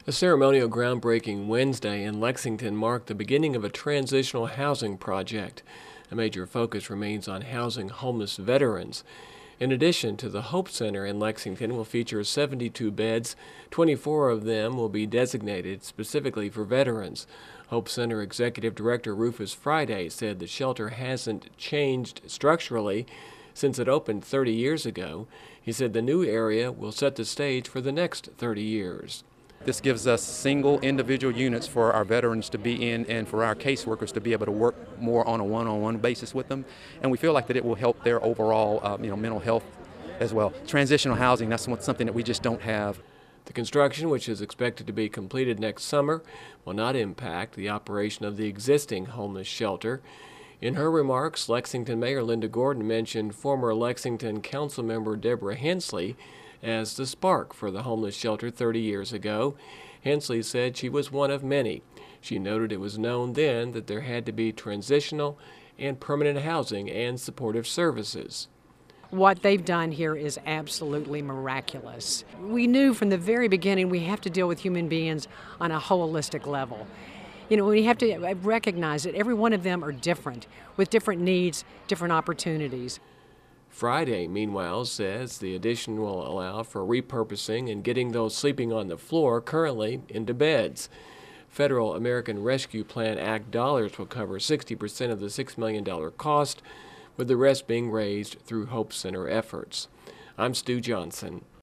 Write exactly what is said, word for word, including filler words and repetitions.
A ceremonial groundbreaking Wednesday in Lexington marked the beginning of a transitional housing project. A major focus remains on housing homeless veterans. In addition to the Hope Center in Lexington will feature seventy-two beds. twenty-four of them will be designated specifically for veterans. Hope Center Executive Director Rufus Friday said the shelter hasn't changed structurally since it opened thirty years ago. He said the new area will set the stage for the next thirty years. This gives us single individual units for our veterans to be in and for our caseworkers to be able to work more on a one-on-one basis with them. And we feel like that it will help their overall uh, you know, mental health as well. Transitional housing, that's something that we just don't have. The construction, which is expected to be completed next summer, will not impact the operation of the existing homeless shelter. In her remarks, Lexington Mayor Linda Gordon mentioned former Lexington Councilmember Deborah Hensley as the spark for the homeless shelter thirty years ago. Hensley said she was one of many. She noted it was known then that there had to be transitional and permanent housing and supportive services. What they've done here is absolutely miraculous. We knew from the very beginning we have to deal with human beings on a holistic level. You know, we have to recognize that every one of them are different, with different needs, different opportunities. Friday, meanwhile, says the addition will allow for repurposing and getting those sleeping on the floor currently into beds. Federal American Rescue Plan Act dollars will cover sixty percent of the six million dollars cost, with the rest being raised through Hope Center efforts. I'm Stu Johnson.